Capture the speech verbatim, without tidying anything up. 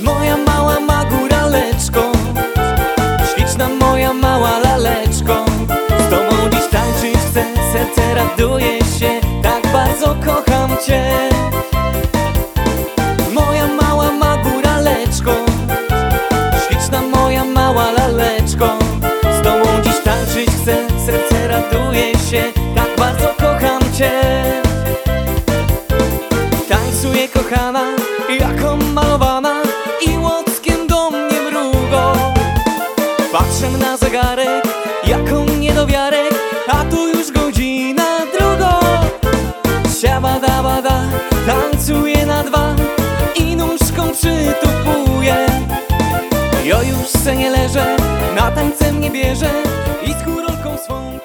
Moja mała magóraleczko, śliczna moja mała laleczko, z tobą dziś tańczyć chcę, serce raduje się, tak bardzo kocham cię. Moja mała magóraleczko, śliczna moja mała laleczko, z tobą dziś tańczyć chcę, serce raduje się, tak bardzo kocham cię. Tańcuję kochana, jako malowana i łockiem do mnie mrugo. Patrzę na zegarek, jako niedowiarek, a tu już godzina druga. Siabada bada, tańcuję na dwa i nóżką przytupuję. Ja już se nie leżę, na tańce mnie bierze i skórolką swą